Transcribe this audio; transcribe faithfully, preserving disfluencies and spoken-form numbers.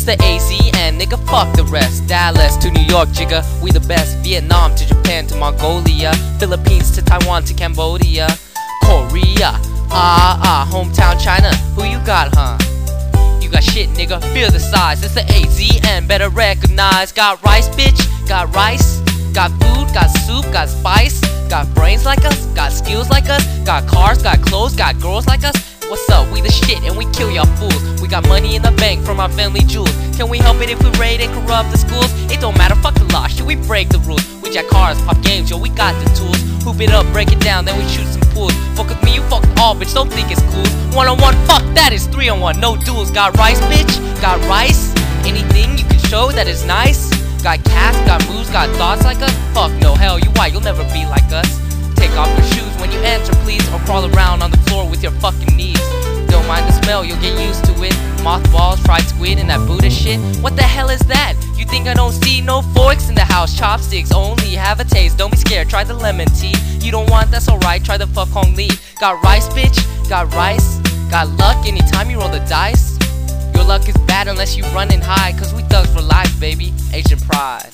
It's the A Z and nigga, fuck the rest. Dallas to New York, jigga, we the best. Vietnam to Japan to Mongolia, Philippines to Taiwan to Cambodia, Korea, ah ah, hometown China. Who you got, huh? You got shit, nigga, feel the size. It's the A Z and better recognize. Got rice, bitch, got rice. Got food, got soup, got spice. Got brains like us, got skills like us. Got cars, got clothes, got girls like us. What's up, we the shit and we kill y'all fools. We got money in the bank from our family jewels. Can we help it if we raid and corrupt the schools? It don't matter, fuck the law, shit, we break the rules. We jack cars, pop games, yo, we got the tools. Hoop it up, break it down, then we shoot some pools. Fuck with me, you fuck all, bitch, don't think it's cool. One on one, fuck that, it's three on one, no duels. Got rice, bitch, got rice. Anything you can show that is nice. Got cash, got moves, got thoughts like us. Fuck no, hell, you white, you'll never be like us. Take off your shoes when you answer, please, or crawl around on the floor with your fucking knees. Don't mind the smell, you'll get used to it. Mothballs, fried squid, and that Buddha shit. What the hell is that? You think I don't see no forks in the house? Chopsticks only, have a taste, don't be scared, try the lemon tea. You don't want, that's alright, try the fuck Hong Lee. Got rice, bitch, got rice. Got luck anytime you roll the dice. Your luck is bad unless you run and hide, cause we thugs for life, baby. Asian pride.